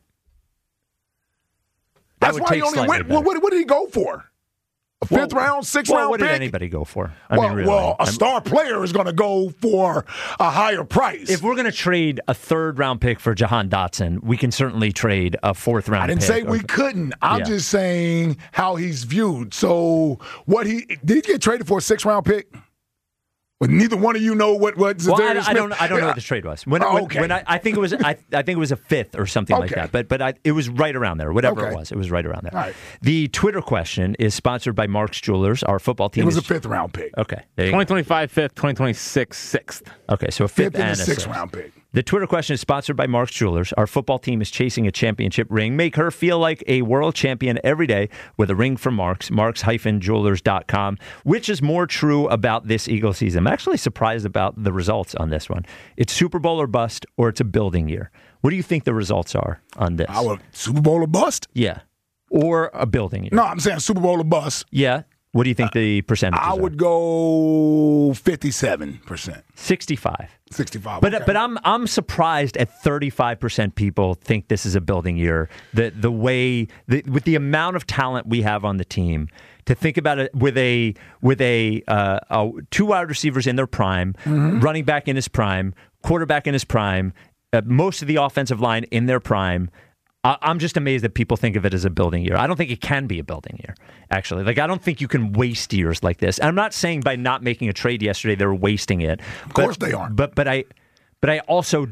That's why he only went. Well, what did he go for? A fifth round, sixth round what pick? What did anybody go for? A star player is going to go for a higher price. If we're going to trade a third-round pick for Jahan Dotson, we can certainly trade a fourth-round pick. I didn't say we couldn't. I'm just saying how he's viewed. So did he get traded for a sixth-round pick? Well, neither one of you know what Zadarius Smith. I don't know what the trade was. When I think it was I think it was a fifth or something like that. But it was right around there. Whatever it was right around there. All right. The Twitter question is sponsored by Mark's Jewelers. Our football team. It was a fifth-round pick. Okay. 2025 fifth, 2026 sixth. Okay, so a fifth and a sixth-round pick. The Twitter question is sponsored by Mark's Jewelers. Our football team is chasing a championship ring. Make her feel like a world champion every day with a ring from Mark's, marks-jewelers.com. Which is more true about this Eagle season? I'm actually surprised about the results on this one. It's Super Bowl or bust, or it's a building year. What do you think the results are on this? Super Bowl or bust? Yeah. Or a building year. No, I'm saying Super Bowl or bust. Yeah. What do you think the percentages are? I would go 57%. 65. 65. But I'm surprised at 35% people think this is a building year. The way with the amount of talent we have on the team, to think about it with a two wide receivers in their prime, running back in his prime, quarterback in his prime, most of the offensive line in their prime. I'm just amazed that people think of it as a building year. I don't think it can be a building year, actually. Like, I don't think you can waste years like this. And I'm not saying by not making a trade yesterday they're wasting it. Of course they aren't. But I also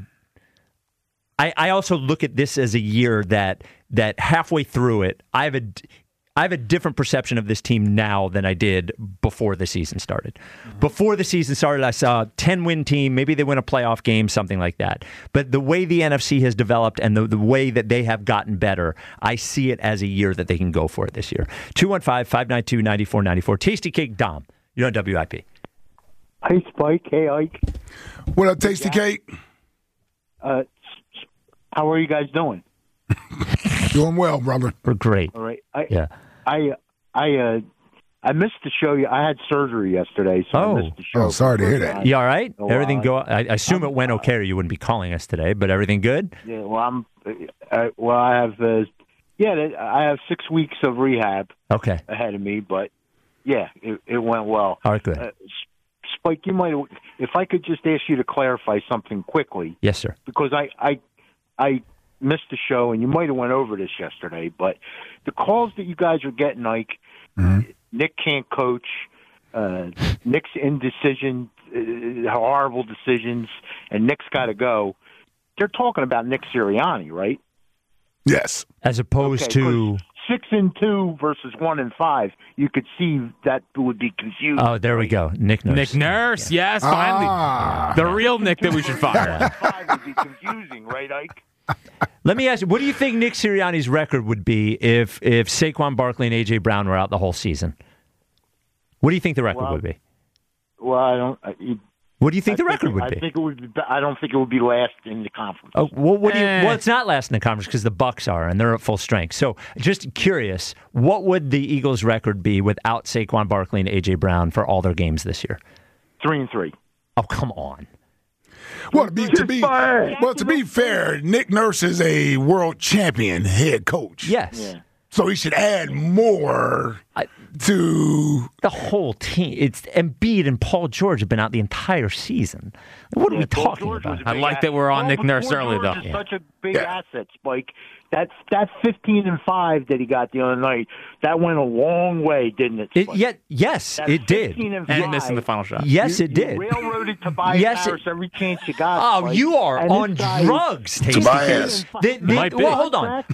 look at this as a year that halfway through it, I have a different perception of this team now than I did before the season started. Mm-hmm. Before the season started, I saw a 10-win team. Maybe they win a playoff game, something like that. But the way the NFC has developed and the way that they have gotten better, I see it as a year that they can go for it this year. 215-592-9494. Tasty Cake Dom. You're on WIP. Hey, Spike. Hey, Ike. What up, Tasty Cake? How are you guys doing? Doing well, brother. We're great. All right. I missed the show. I had surgery yesterday, so I missed the show. Oh, sorry to hear that. You all right? Everything go? I assume it went okay, or you wouldn't be calling us today. But everything good? Yeah. Well, I have. I have 6 weeks of rehab. Okay. Ahead of me, but yeah, it went well. All right, good. Spike, you might. If I could just ask you to clarify something quickly. Yes, sir. Because I missed the show, and you might have went over this yesterday, but the calls that you guys are getting, like Nick can't coach, Nick's indecision, horrible decisions, and Nick's got to go. They're talking about Nick Sirianni, right? Yes. As opposed to 6-2 versus 1-5, you could see that would be confusing. Oh, there we go. Nick Nurse. Nick Nurse, yes, finally. The real Nick that we should fire. 1-5 would be confusing, right, Ike? Let me ask you, what do you think Nick Sirianni's record would be if Saquon Barkley and A.J. Brown were out the whole season? What do you think the record would be? Well, I don't. What do you think the record would be? I think it would be. I don't think it would be last in the conference. Oh, well, well, it's not last in the conference because the Bucs are, and they're at full strength. So, just curious, what would the Eagles' record be without Saquon Barkley and A.J. Brown for all their games this year? 3-3. Oh, come on. Well, to be fair, Nick Nurse is a world champion head coach. Yes. Yeah. So he should add more to the whole team. It's Embiid and Paul George have been out the entire season. What are we talking about? I like that we're on Nick Nurse early, though. Is such a big asset, Spike. That 15-5 that he got the other night, that went a long way, didn't it? Yes, it did. And missing the final shot. Yes, it did. You railroaded Tobias Harris every chance you got. Oh, Spike. you are on drugs, Tasty Cake. Well, hold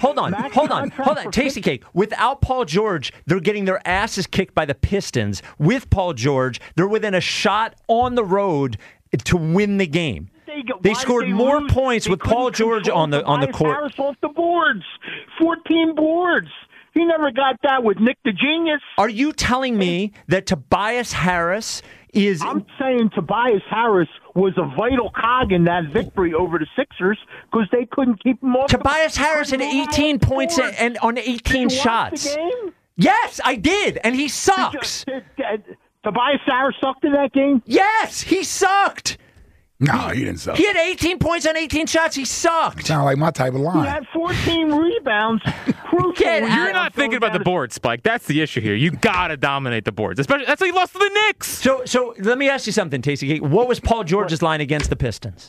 on. Tasty Cake. Without Paul George, they're getting their asses kicked by the Pistons. With Paul George, they're within a shot on the road to win the game. They scored more points with Paul George on the court. Harris off the boards, 14 boards. He never got that with Nick the Genius. Are you telling me that Tobias Harris is? I'm saying Tobias Harris was a vital cog in that victory over the Sixers because they couldn't keep him off. Tobias Harris had 18 points and on 18 shots. Did you watch the game? Yes, I did, and he sucks. Tobias Harris sucked in that game? Yes, he sucked. No, he didn't suck. He had 18 points on 18 shots. He sucked. Sound like my type of line. He had 14 rebounds. You're not thinking about the board, Spike. That's the issue here. You got to dominate the boards. Especially that's how you lost to the Knicks. So let me ask you something, Tasty. What was Paul George's line against the Pistons?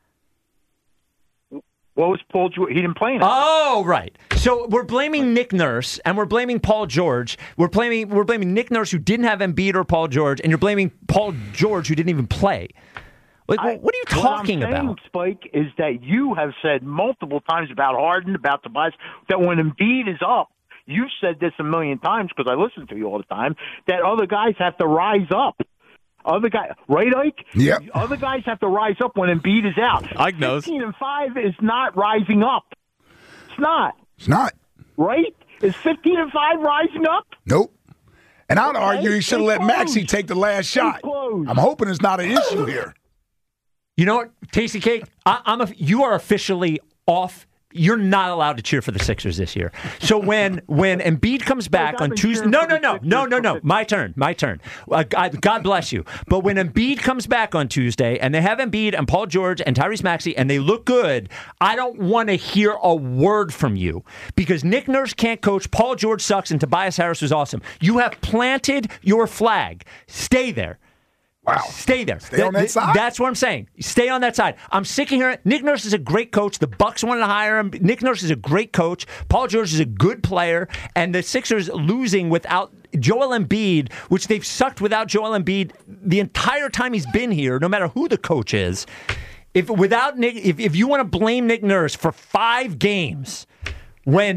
What was Paul George? He didn't play in it. Oh, right. So we're blaming Nick Nurse, and we're blaming Paul George. We're blaming Nick Nurse, who didn't have Embiid or Paul George, and you're blaming Paul George, who didn't even play. What are you talking about? Spike, is that you have said multiple times about Harden, about Tobias, that when Embiid is up, you've said this a million times because I listen to you all the time, that other guys have to rise up. Other guys, right, Ike? Yeah. Other guys have to rise up when Embiid is out. Ike knows. 15-5 is not rising up. It's not. It's not. Right? Is 15-5 rising up? Nope. And I'd argue he should have let Maxey take the last shot. I'm hoping it's not an issue here. You know what, Tasty Cake? You are officially off. You're not allowed to cheer for the Sixers this year. So when Embiid comes back on Tuesday, no. My turn. God bless you. But when Embiid comes back on Tuesday, and they have Embiid and Paul George and Tyrese Maxey, and they look good, I don't want to hear a word from you because Nick Nurse can't coach, Paul George sucks, and Tobias Harris was awesome. You have planted your flag. Stay there. Wow. Stay there. Stay on that side? That's what I'm saying. Stay on that side. I'm sick of hearing Nick Nurse is a great coach. The Bucks wanted to hire him. Nick Nurse is a great coach. Paul George is a good player. And the Sixers losing without Joel Embiid, which they've sucked without Joel Embiid the entire time he's been here, no matter who the coach is. If you want to blame Nick Nurse for 5 games when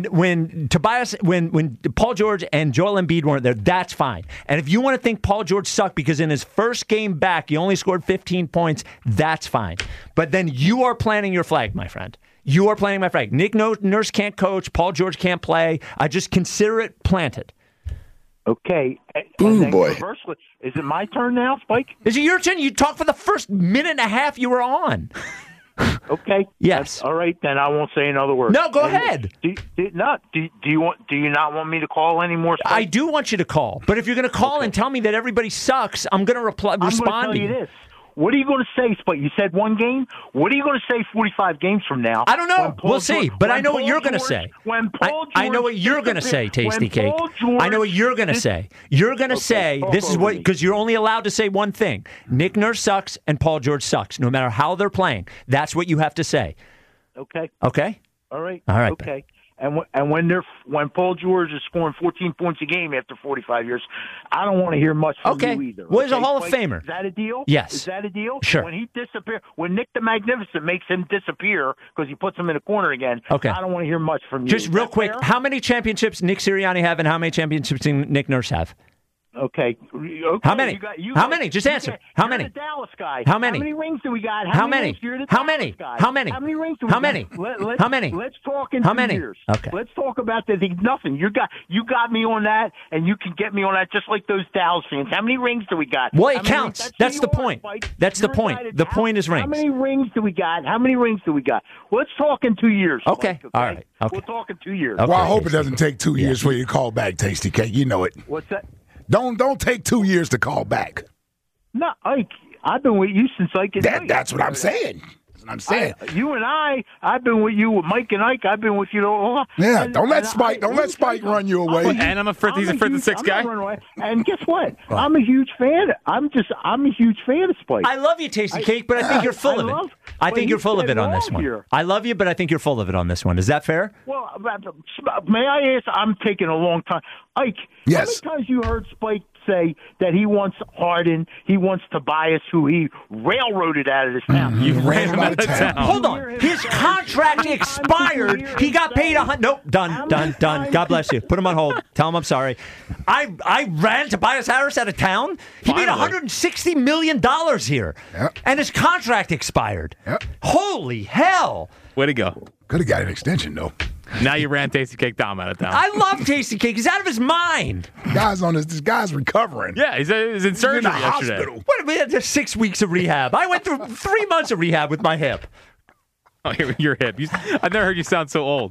Paul George and Joel Embiid weren't there, that's fine. And if you want to think Paul George sucked because in his first game back he only scored 15 points, that's fine. But then you are planting your flag, my friend. You are planting my flag. Nick Nurse can't coach. Paul George can't play. I just consider it planted. Okay. Ooh, boy. Is it my turn now, Spike? Is it your turn? You talked for the first minute and a half you were on. Okay. Yes. All right, then I won't say another word. No, go ahead. Do you not want me to call anymore, Spike? I do want you to call, but if you're going to call and tell me that everybody sucks, I'm going to respond. I'm going to tell you this. What are you going to say, Spike? You said 1 game. What are you going to say 45 games from now? I don't know. We'll see. But I know what you're going to say. I know what you're going to say, Tasty Cake. I know what you're going to say. You're going to say, this is what, because you're only allowed to say one thing. Nick Nurse sucks and Paul George sucks, no matter how they're playing. That's what you have to say. Okay. Okay? All right. All right. Okay. And when Paul George is scoring 14 points a game after 45 years, I don't want to hear much from you either. Well, he's a Hall of Famer. Is that a deal? Yes. Is that a deal? Sure. When Nick the Magnificent makes him disappear because he puts him in a corner again, okay. I don't want to hear much from you. Just real quick, how many championships Nick Sirianni have and how many championships Nick Nurse have? Okay. How many? How many? Just answer. How many? You're the Dallas guy. How many? How many rings do we got? How many? You're the How Dallas many? guy. How many? How many rings do we How got? many? How many? Let's talk in How 2 many? years. Okay. Let's talk about that. Nothing. You got me on that, and you can get me on that just like those Dallas fans. How many rings do we got? Well, it counts. That's the point. That's the point. The point is rings. How many rings do we got? How many rings do we got? Let's talk in 2 years. Okay. All right. Okay. We'll talk in 2 years. Well, I hope it doesn't take 2 years for you to call back, Tasty Cake. You know it. What's that? Don't take 2 years to call back. No, Ike, I've been with you since Ike and Mike. That's what I'm saying. That's what I'm saying. You and I've been with you with Mike and Ike. I've been with you all. Yeah, don't let Spike run you away. And he's a fifth and sixth guy. And guess what? I'm a huge fan. I'm a huge fan of Spike. I love you, Tasty Cake, but I think you're full of it. I think you're full of it on this one. I love you, but I think you're full of it on this one. Is that fair? Well, may I ask? I'm taking a long time. Ike, yes. How many times you heard Spike say that he wants Harden, he wants Tobias, who he railroaded out of this town? You ran him out of town. Hold on. His contract expired. He got paid Nope. Done. God bless you. Put him on hold. Tell him I'm sorry. I ran Tobias Harris out of town. He made $160 million here. Yep. And his contract expired. Yep. Holy hell. Way to go. Could have got an extension, though. Now you ran Tasty Cake Dom out of town. I love Tasty Cake. He's out of his mind. This guy's recovering. Yeah, he's in surgery yesterday. Hospital. What, we had just 6 weeks of rehab. I went through 3 months of rehab with my hip. Oh, your hip. I've never heard you sound so old.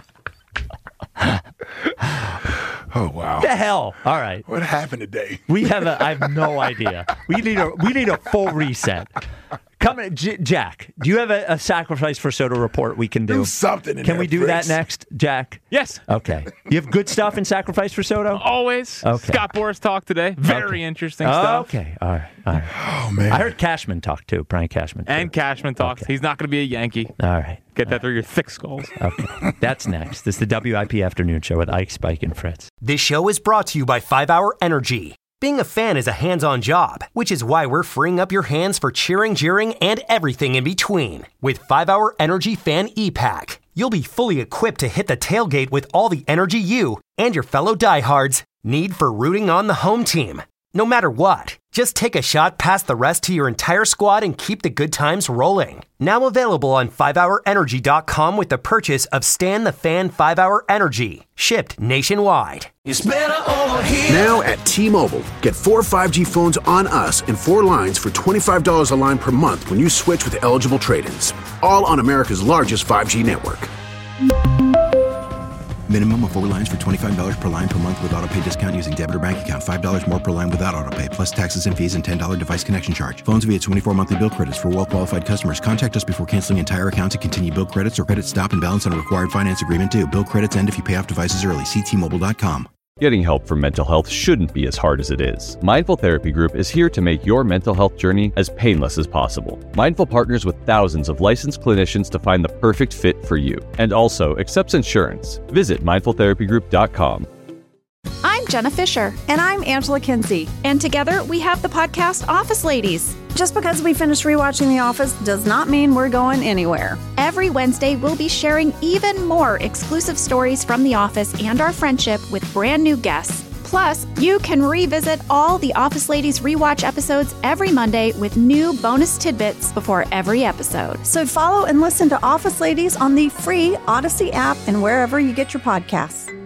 Oh, wow. The hell? All right. What happened today? I have no idea. We need a full reset. Jack, do you have a sacrifice for Soto report we can do? Do something in Can there, we do Fritz. that next, Jack? Yes. Okay. You have good stuff in sacrifice for Soto? Always. Okay. Scott Boras talk today. Very interesting stuff. Okay. All right. Oh, man. I heard Cashman talk too. Brian Cashman. And Cashman talks. Okay. He's not going to be a Yankee. All right. Get that through your thick skulls. Okay. That's next. This is the WIP Afternoon Show with Ike, Spike, and Fritz. This show is brought to you by 5 Hour Energy. Being a fan is a hands-on job, which is why we're freeing up your hands for cheering, jeering, and everything in between. With 5 Hour Energy Fan E-Pack, you'll be fully equipped to hit the tailgate with all the energy you and your fellow diehards need for rooting on the home team. No matter what, just take a shot past the rest to your entire squad and keep the good times rolling. Now available on 5hourenergy.com with the purchase of Stan the Fan 5 Hour Energy, shipped nationwide. It's better over here. Now at T-Mobile, get 4 5G phones on us and 4 lines for $25 a line per month when you switch with eligible trade-ins. All on America's largest 5G network. Minimum of 4 lines for $25 per line per month with autopay discount using debit or bank account. $5 more per line without autopay, plus taxes and fees and $10 device connection charge. Phones via 24 monthly bill credits for well-qualified customers. Contact us before canceling entire account to continue bill credits or credit stop and balance on a required finance agreement due. Bill credits end if you pay off devices early. See T-Mobile.com. Getting help for mental health shouldn't be as hard as it is. Mindful Therapy Group is here to make your mental health journey as painless as possible. Mindful partners with thousands of licensed clinicians to find the perfect fit for you, and also accepts insurance. Visit mindfultherapygroup.com. I'm Jenna Fisher. And I'm Angela Kinsey. And together we have the podcast Office Ladies. Just because we finished rewatching The Office does not mean we're going anywhere. Every Wednesday, we'll be sharing even more exclusive stories from The Office and our friendship with brand new guests. Plus, you can revisit all the Office Ladies rewatch episodes every Monday with new bonus tidbits before every episode. So follow and listen to Office Ladies on the free Odyssey app and wherever you get your podcasts.